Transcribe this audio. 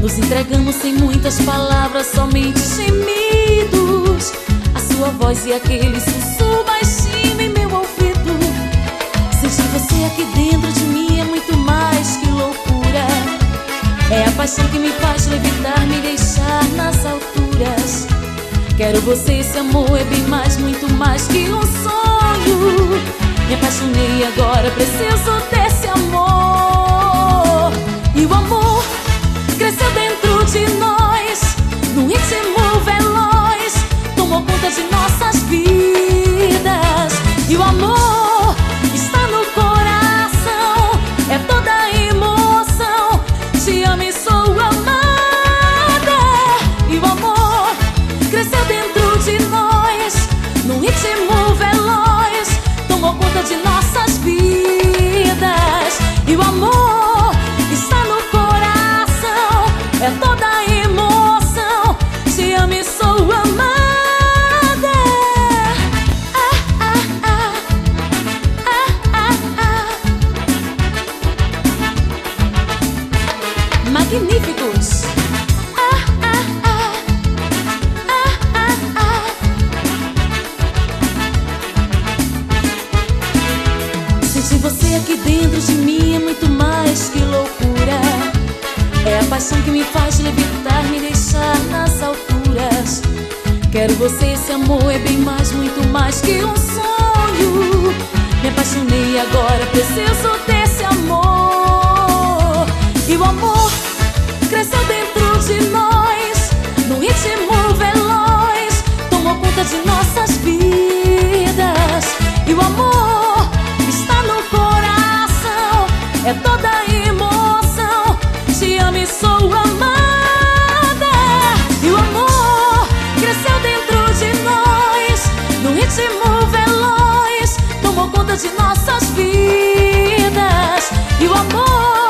Nos entregamos sem muitas palavras, somente gemidos. A sua voz e aquele sussurro baixinho em meu ouvido. Sentir você aqui dentro de mim é muito mais que loucura. É a paixão que me faz levitar, me deixar nas alturas. Quero você, esse amor é bem mais, muito mais que um sonho. Me apaixonei e agora preciso desse amor. E o amor cresceu dentro de nós, num ritmo veloz, tomou conta de nossas vidas. E o amor está no coração, é toda a emoção. Te amo e sou amada. E o amor cresceu dentro de nós, num ritmo veloz, tomou conta de nossas vidas. E o amor está no coração, é toda a emoção. Te amo e sou amada. Magníficos. Sentir você aqui dentro de mim é muito mais que loucura. É a paixão que me faz levitar, me deixar nas alturas. Quero você, esse amor é bem mais, muito mais que um sonho. Me apaixonei e agora preciso desse amor. E o amor cresceu dentro de nós, num ritmo veloz, tomou conta de nossas vidas. E o amor está no coração, é toda a emoção. Te amo e sou amada. E o amor cresceu dentro de nós, num ritmo veloz, tomou conta de nossas vidas. E o amor